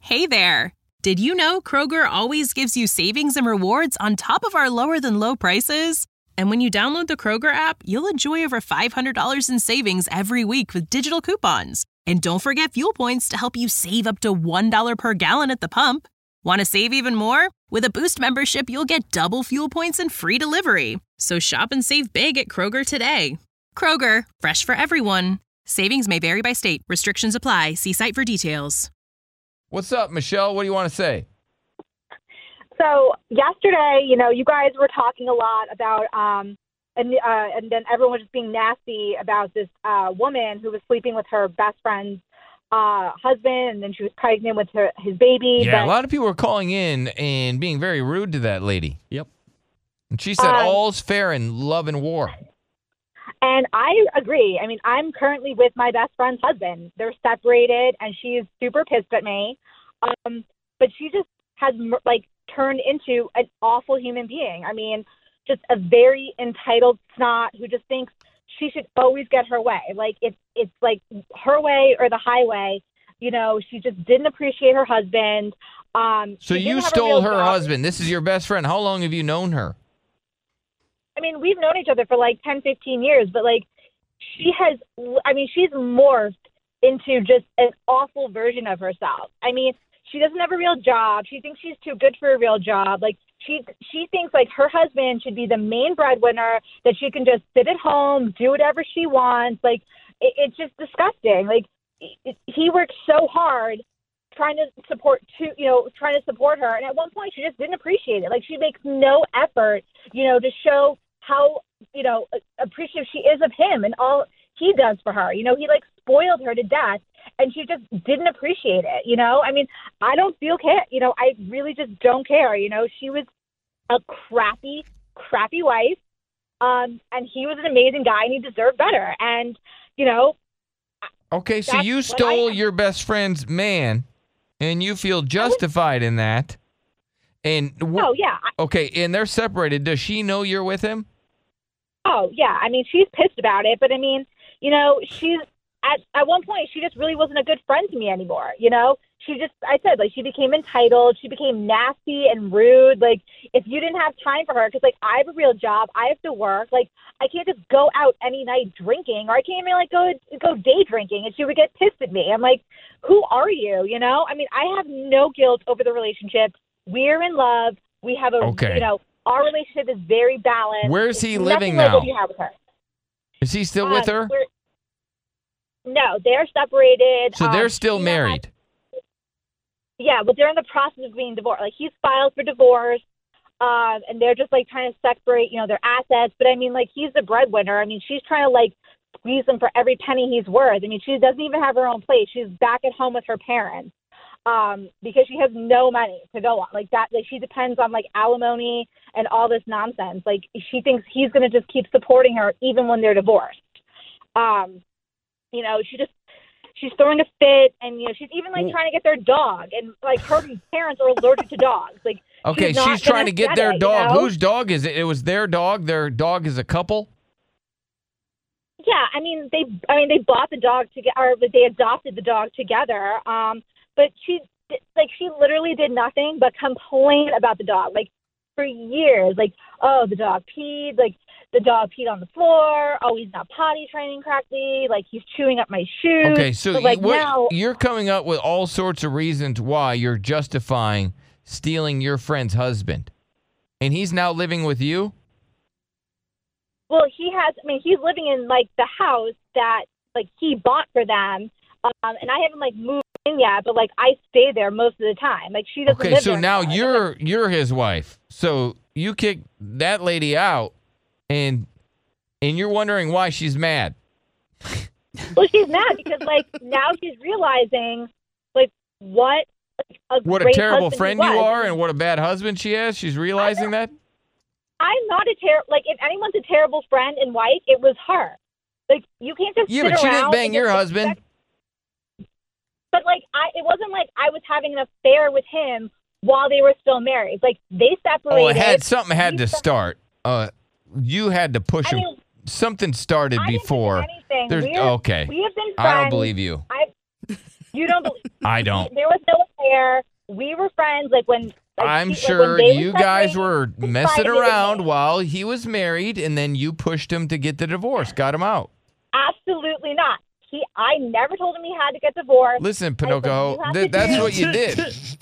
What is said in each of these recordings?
Hey there! Did you know Kroger always gives you savings and rewards on top of our lower-than-low prices? And when you download the Kroger app, you'll enjoy over $500 in savings every week with digital coupons. And don't forget fuel points to help you save up to $1 per gallon at the pump. Want to save even more? With a Boost membership, you'll get double fuel points and free delivery. So shop and save big at Kroger today. Kroger, fresh for everyone. Savings may vary by state. Restrictions apply. See site for details. What's up, Michelle? What do you want to say? So yesterday, you guys were talking a lot about, and then everyone was just being nasty about this woman who was sleeping with her best friend's husband, and then she was pregnant with his baby. Yeah, a lot of people were calling in and being very rude to that lady. Yep. And she said all's fair in love and war. And I agree. I mean, I'm currently with my best friend's husband. They're separated, and she's super pissed at me. But she just has, turned into an awful human being. I mean, just a very entitled snot who just thinks she should always get her way. Like, it's like her way or the highway. She just didn't appreciate her husband. So you stole her husband. This is your best friend. How long have you known her? I mean, we've known each other for 10, 15 years, but she's morphed into just an awful version of herself. I mean, she doesn't have a real job. She thinks she's too good for a real job. She thinks her husband should be the main breadwinner, that she can just sit at home, do whatever she wants. It's just disgusting. He works so hard trying to support her. And at one point she just didn't appreciate it. She makes no effort, to show how, appreciative she is of him and all he does for her. He spoiled her to death, and she just didn't appreciate it. I mean, I don't feel care. I really just don't care. She was a crappy wife. And he was an amazing guy, and he deserved better. And, Okay, so you stole your best friend's man, and you feel justified in that. And oh, yeah. Okay, and they're separated. Does she know you're with him? Oh, yeah. I mean, she's pissed about it, but I mean, she's at one point she just really wasn't a good friend to me anymore. She became entitled. She became nasty and rude. If you didn't have time for her, because I have a real job, I have to work. I can't just go out any night drinking, or I can't even go day drinking, and she would get pissed at me. I'm like, who are you? I mean, I have no guilt over the relationship. We're in love. We have our relationship is very balanced. Where's he living now? What you have with her. Is he still with her? No, they're separated. So they're still married. Yeah, but they're in the process of being divorced. He's filed for divorce, and they're just trying to separate, their assets. But I mean, he's the breadwinner. I mean, she's trying to squeeze him for every penny he's worth. I mean, she doesn't even have her own place. She's back at home with her parents. Because she has no money to go on she depends on alimony and all this nonsense. She thinks he's going to just keep supporting her even when they're divorced. She's throwing a fit, and she's even trying to get their dog, and her parents are allergic to dogs. Okay, she's trying to get their dog. Whose dog is it? It was their dog. Their dog is a couple. Yeah, they bought the dog together, or they adopted the dog together. But she literally did nothing but complain about the dog, for years. Oh, the dog peed, the dog peed on the floor. Oh, he's not potty training correctly. He's chewing up my shoes. Okay, so you're coming up with all sorts of reasons why you're justifying stealing your friend's husband. And he's now living with you? Well, he's living in, the house that, he bought for them. And I haven't, moved in yet, but, I stay there most of the time. She doesn't live there. Okay, so now you're his wife. So you kick that lady out, and you're wondering why she's mad. Well, she's mad because, now she's realizing, what a terrible friend you are and what a bad husband she has. She's realizing that? I'm not if anyone's a terrible friend and wife, it was her. You can't just sit around. Yeah, but she didn't bang your husband. But, it wasn't I was having an affair with him while they were still married. They separated. Oh, something had to start. You had to push him. Something started before. Anything. Okay. We have been friends. I don't believe you. You don't believe? I don't. There was no affair. We were friends. Like when. I'm sure you guys were messing around while he was married, and then you pushed him to get the divorce, got him out. Absolutely not. I never told him he had to get divorced. Listen, Pinocchio, that's what you did.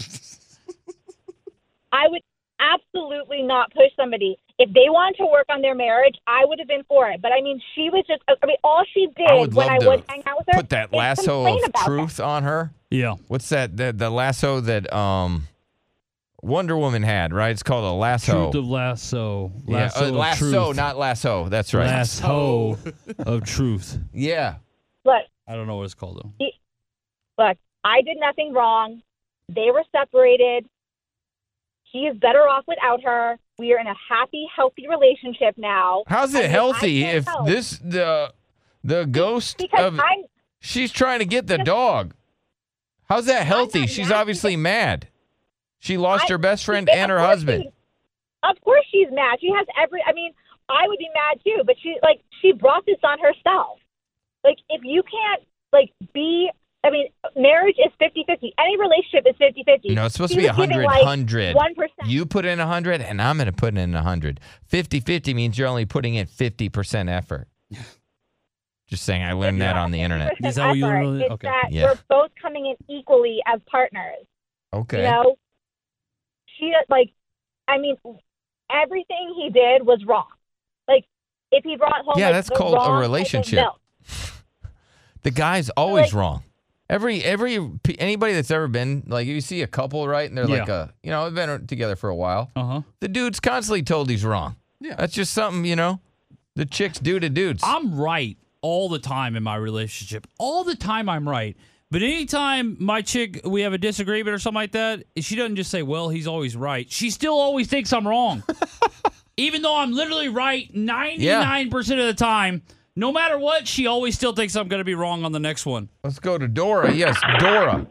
I would absolutely not push somebody. If they wanted to work on their marriage, I would have been for it. But I mean, she was just, all she did when I would hang out with her. Put that lasso of truth on her. Yeah. What's that? The lasso that Wonder Woman had, right? It's called a lasso. Truth of lasso. Lasso, not lasso. That's right. Lasso of truth. Yeah. Look. I don't know what it's called, though. Look, I did nothing wrong. They were separated. He is better off without her. We are in a happy, healthy relationship now. How's it healthy if the ghost she's trying to get the dog? How's that healthy? She's obviously mad. She lost her best friend and her husband. Of course she's mad. She has I would be mad too, but she brought this on herself. Like, if you can't, marriage is 50-50. Any relationship is 50-50. No, it's supposed to be 100. 1%. You put in 100, and I'm going to put in 100. 50-50 means you're only putting in 50% effort. Just saying, I learned that on the internet. Is that what you learned? It's that we're both coming in equally as partners. Okay. You know? Everything he did was wrong. Like, if he brought home that's called a relationship. The guy's always wrong. Anybody that's ever been, like, you see a couple, right, and they're they've been together for a while. The dude's constantly told he's wrong. Yeah, that's just something the chicks do to dudes. I'm right all the time in my relationship. All the time I'm right. But anytime my chick, we have a disagreement or something like that, she doesn't just say, well, he's always right. She still always thinks I'm wrong. Even though I'm literally right 99% of the time. No matter what, she always still thinks I'm going to be wrong on the next one. Let's go to Dora. Yes, Dora.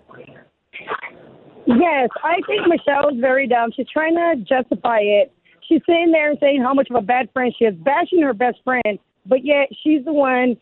Yes, I think Michelle is very dumb. She's trying to justify it. She's sitting there and saying how much of a bad friend she is, bashing her best friend, but yet she's the one,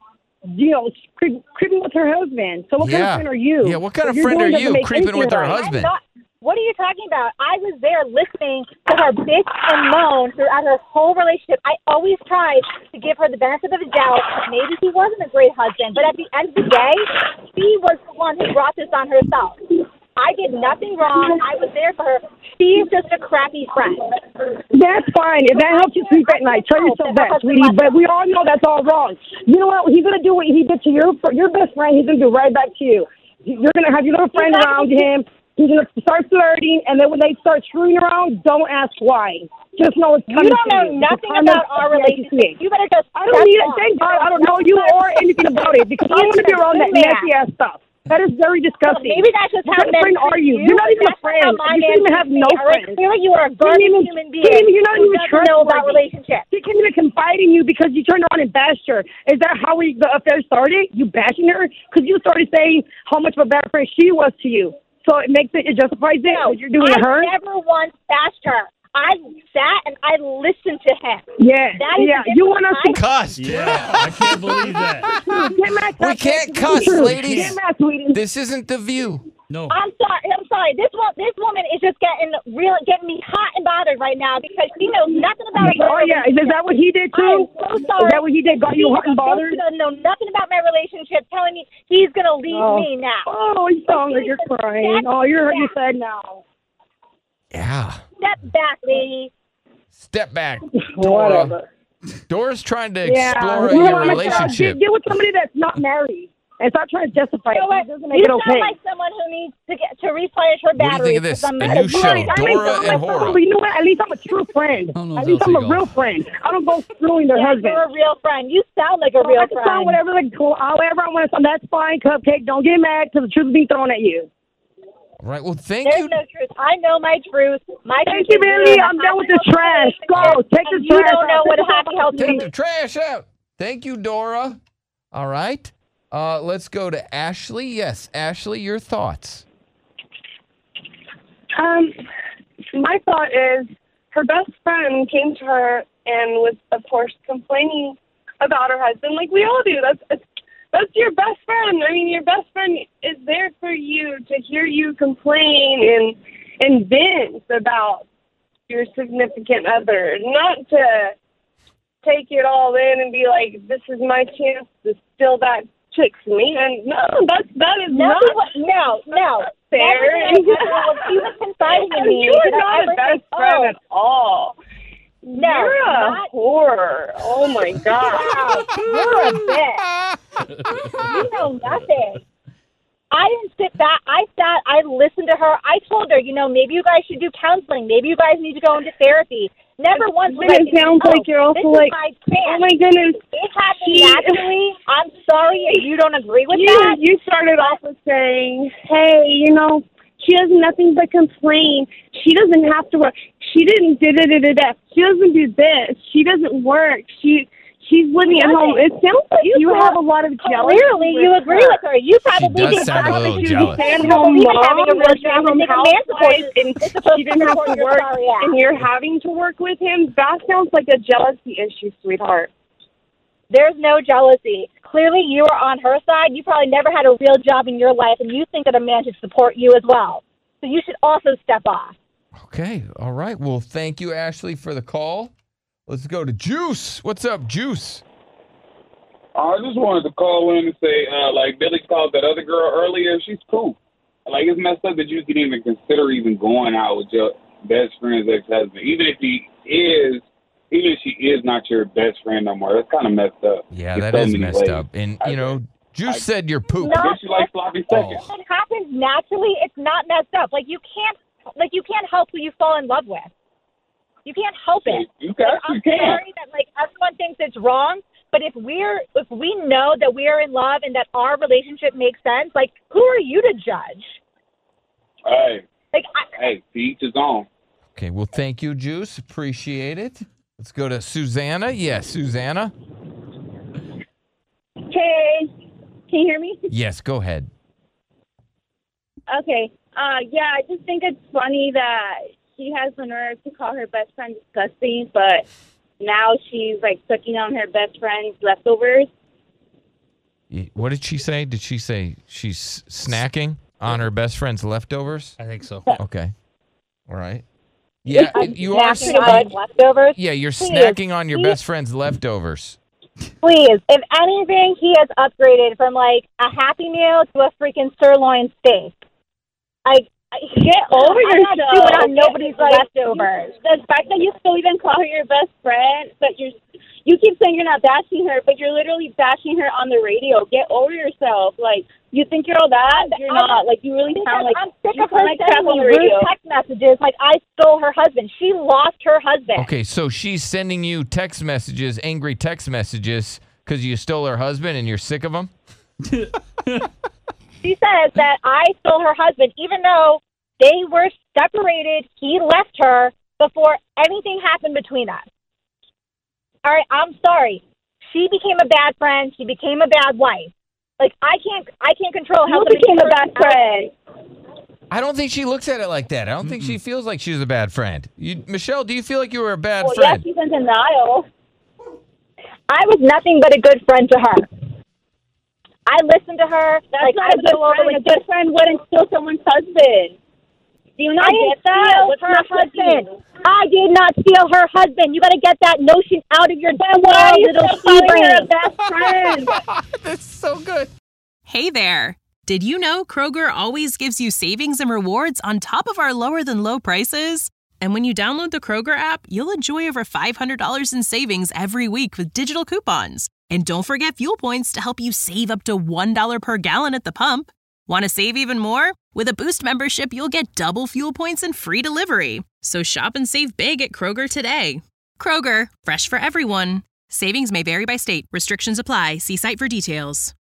creeping with her husband. So what kind of friend are you? Yeah, what kind of friend are you creeping with her husband? What are you talking about? I was there listening to her bitch and moan throughout her whole relationship. I always tried to give her the benefit of the doubt. Maybe he wasn't a great husband, but at the end of the day, she was the one who brought this on herself. I did nothing wrong. I was there for her. She's just a crappy friend. That's fine. If that helps you sleep at night, tell yourself that, sweetie. But we all know that's all wrong. You know what? He's going to do what he did to your best friend. He's going to do right back to you. You're going to have your little friend around him. He's going to start flirting, and then when they start screwing around, don't ask why. Just know it's coming. You don't know nothing about our relationship. You better just. I don't need it. Thank God I don't know you or anything about it because I don't want to be around that nasty ass stuff. That is very disgusting. Maybe that's just how men friend are you? You're not even a friend. You shouldn't even have no friends. Clearly, you are a garbage human being. You're not even know about relationships. She can't even confide in you because you turned around and bashed her. Is that how the affair started? You bashing her because you started saying how much of a bad friend she was to you. So it justifies it what you're doing to her? I never once bashed her. I sat and I listened to him. Yeah, you want us to cuss? Yeah, I can't believe that. We can't cuss, ladies. Get mad, sweetie. This isn't The View. No. I'm sorry. This woman is just getting me hot and bothered right now because she knows nothing about it. Oh yeah, is that what he did too? I'm so sorry. Is that what he did? Got you hot and bothered? She doesn't know nothing about my relationship. Telling me he's gonna leave me now. Oh, you sound like you're crying. Oh, you're sad now. Yeah. Step back, lady. Step back, Dora. Whatever. Dora's trying to explore your relationship. Get with somebody that's not married. And stop trying to justify it. It doesn't make you it okay. sound like someone who needs to replenish her batteries. What do you think of this? A new show, Dora and Hora. You know what? At least I'm a true friend. At least I'm a real friend. I don't go screwing their husband. You're a real friend. You sound like a real friend. Sound whatever I want to sound. That's fine, Cupcake. Don't get mad because the truth is being thrown at you. All right. Well, thank There's you. no truth. I know my truth. Thank you, Billy. I'm done with this trash. Go. Take the trash out. You don't know what a happy, healthy Take the trash out. Thank you, Dora. All right. Let's go to Ashley. Yes, Ashley, your thoughts. My thought is her best friend came to her and was, of course, complaining about her husband, like we all do. That's your best friend. I mean, your best friend is there for you to hear you complain and vent about your significant other, not to take it all in and be like, this is my chance to steal that chick's man. No, that is not fair. She was confiding in me. You are not a best friend at all. No, you're a whore. Oh my God. Wow, you're a bitch. You know nothing. I didn't sit back. I listened to her. I told her, maybe you guys should do counseling. Maybe you guys need to go into therapy. Never once was it sounds like you're also like, oh my goodness. It happened naturally. I'm sorry if you don't agree with that. You started off with saying, hey, she does nothing but complain. She doesn't have to work. She didn't da-da-da-da-da. She doesn't do this. She doesn't work. She's living at home. It sounds like you have a lot of jealousy. Clearly, you agree with her. You probably does sound a little jealous. Stay-at-home mom, stay-at-home housewife, and she didn't have to work, and you're having to work with him. That sounds like a jealousy issue, sweetheart. There's no jealousy. Clearly, you are on her side. You probably never had a real job in your life, and you think that a man should support you as well. So you should also step off. Okay. All right. Well, thank you, Ashley, for the call. Let's go to Juice. What's up, Juice? I just wanted to call in and say, Billy called that other girl earlier. She's cool. Like, it's messed up that you can even consider even going out with your best friend's ex-husband. Even if she is not your best friend no more. That's kind of messed up. Yeah, that is messed up. And, Juice said you're poop. I guess you like sloppy seconds. It happens naturally. It's not messed up. You can't help who you fall in love with. You can't help it. I'm sorry that everyone thinks it's wrong, but if we know that we are in love and that our relationship makes sense, who are you to judge? Hey, to each his own. Okay, well, thank you, Juice. Appreciate it. Let's go to Susanna. Yes, Susanna. Hey, can you hear me? Yes, go ahead. Okay. I just think it's funny that she has the nerve to call her best friend disgusting, but now she's sucking on her best friend's leftovers. What did she say? Did she say she's snacking on her best friend's leftovers? I think so. Okay. All right. Yeah, you are snacking on leftovers. Yeah, you're snacking on your best friend's leftovers. Please, if anything, he has upgraded from a Happy Meal to a freaking sirloin steak. Get over yourself. I'm not on nobody's leftovers. The fact that you still even call her your best friend, but you keep saying you're not bashing her, but you're literally bashing her on the radio. Get over yourself. You think you're all that? You're not. You really sound like I'm sick of her sending me rude text messages I stole her husband. She lost her husband. Okay, so she's sending you text messages, angry text messages, because you stole her husband and you're sick of him? She says that I stole her husband, even though they were separated. He left her before anything happened between us. All right, I'm sorry. She became a bad friend. She became a bad wife. I can't control how she became a bad friend. I don't think she looks at it like that. I don't think she feels like she's a bad friend. Michelle, do you feel like you were a bad friend? Yeah, she's in denial. I was nothing but a good friend to her. I listened to her. That's not a good friend. A good friend wouldn't steal someone's husband. Do you not get that? What's her husband? I did not steal her husband. You got to get that notion out of your why little she-brain. Best friend. That's so good. Hey there. Did you know Kroger always gives you savings and rewards on top of our lower than low prices? And when you download the Kroger app, you'll enjoy over $500 in savings every week with digital coupons. And don't forget fuel points to help you save up to $1 per gallon at the pump. Want to save even more? With a Boost membership, you'll get double fuel points and free delivery. So shop and save big at Kroger today. Kroger, fresh for everyone. Savings may vary by state. Restrictions apply. See site for details.